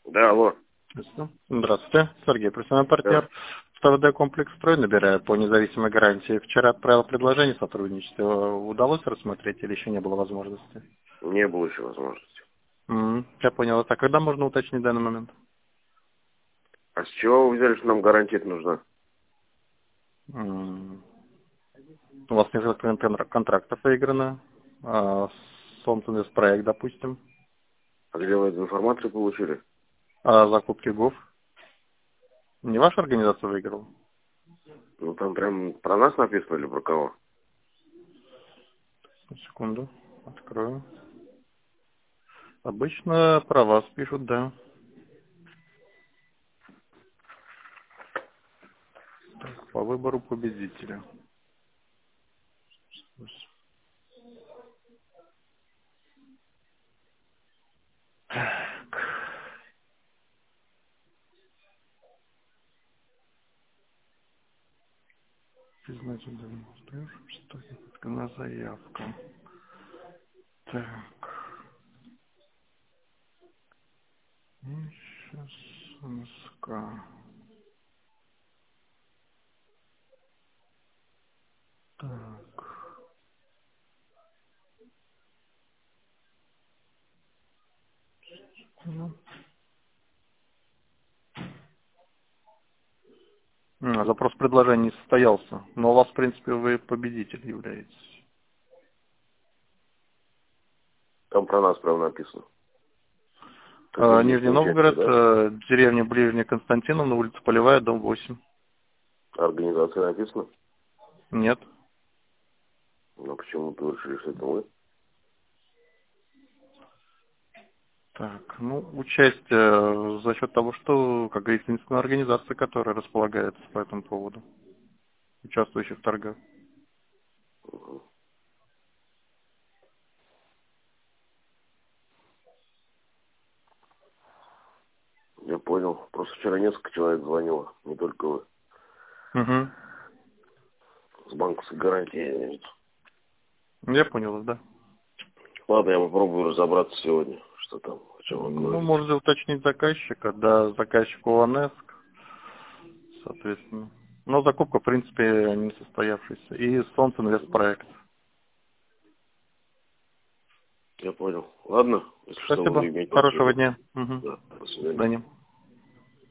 Да, алло. Здравствуйте, Сергей, профессиональный Да. партнер. СТВД комплекс «Строй» набирает по независимой гарантии. Вчера отправил предложение о сотрудничестве. Удалось рассмотреть или еще не было возможности? Не было еще возможности. Я понял. Так, когда можно уточнить данный момент? А с чего вы взяли, что нам гарантия нужна? У вас несколько контрактов выиграно. Солнцевый проект, допустим. А где вы эту информацию получили? Закупки ГОВ. Не ваша организация выиграла? Ну, там прям про нас написано или про кого? Секунду, открою. Обычно про вас пишут, да. Так, по выбору победителя. Так. Признать демонстрируешь, что на заявку. Так. Сейчас МСК. Так. Ну. Запрос предложения не состоялся. Но у вас, в принципе, вы победитель являетесь. Там про нас прям написано. Как Нижний единственный участник, Новгород, да? деревня Ближняя Константиновна, улица Полевая, дом 8. Организация написано. Нет. Но почему-то вы решили, что это мы. Так, ну, участие за счет того, что, как говорится, единственная организация, которая располагается по этому поводу, участвующих в торгах. Я понял. Просто вчера несколько человек звонило. Не только вы. Угу. С банковской гарантией. Я понял вас, да. Ладно, я попробую разобраться сегодня. Что там, о чем вы Ну, говорите. можете уточнить заказчика, да, заказчик УАНЭСК, соответственно. Но закупка, в принципе, не состоявшаяся. И Солнце Инвестпроект. Я понял. Ладно, если что, Спасибо. вы имеете в Хорошего виду. дня. Угу. Да, до До свидания. свидания.